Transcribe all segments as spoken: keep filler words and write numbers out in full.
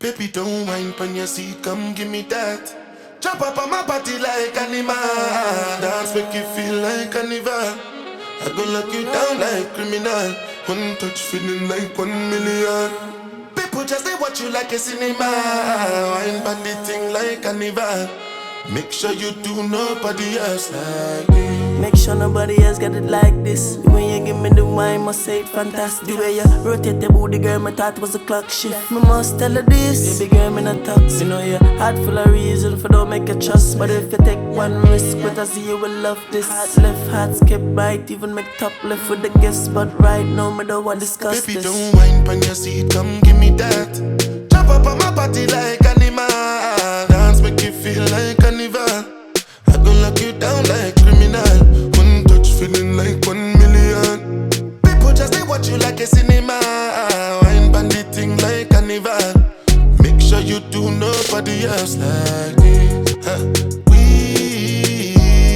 Baby, don't whine on your seat, come give me that. Jump up on my body like animal. Dance make you feel like carnival. I go lock you down like criminal. One touch feeling like one million. People just they watch you like a cinema. Wine on the thing like carnival. Make sure you do nobody else like me. Make sure nobody else got it like this. The way you give me the wine, must say it fantastic. The way you rotate the booty, girl, my thought was a clock shift. Me must tell her this, baby girl, me not talks. You know your heart full of reason for don't make you trust. But if you take one risk, but I see you will love this. Heart left, heart skip right, even make top left with the guess. But right now, me don't want to discuss Baby, this. don't whine on your seat, come give me that. Jump up on my body like animal. Dance make you feel like carnival. I go lock you down like criminal. One touch feeling like one million. People just they watch you like a cinema. Wine bandit thing like carnival. Make sure you do nobody else like this. Huh. We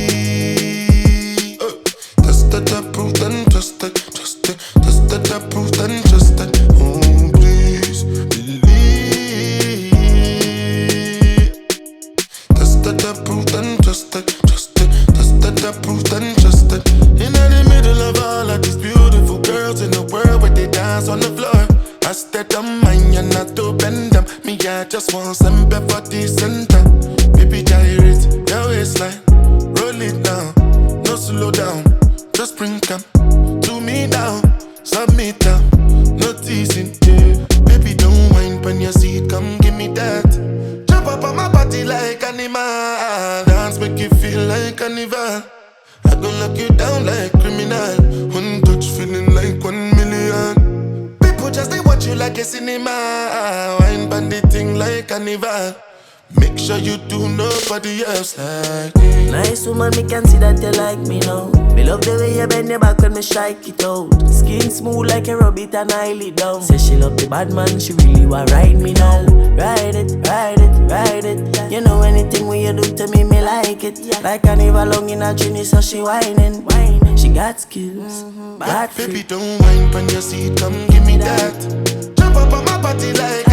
uh, tested, approved and trusted, trusted, tested, approved and trusted. Oh please believe. Tested, approved and trusted, trusted, tested, approved and trusted. In the middle of all of these beautiful girls in the world where they dance on the floor, I stayed on mine and not to bend them. Me, I just want some for the center. Baby, gyrate your waistline, roll it down, no slow down. Just bring come to me now, submit down, no teasing. Yeah. Baby, don't whine on your seat, come give me that. Jump up on my body like animal. Dance make you feel like carnival. I go lock you down like criminal. One touch feeling like one million. People just they watch you like a cinema. Wine bandit thing like carnival. Make sure you do nobody else like me. Nice woman, me can see that you like me now. Me love the way you bend your back when me strike it out. Skin smooth like a rabbit and I lay down. Say she love the bad man, she really want ride me now. Ride it, ride it, ride it. You know anything when you do to me, me like it. Like I never long in a journey, so she whining. She got skills, bad Baby, don't whine on your seat, come give me that. Jump up on my body like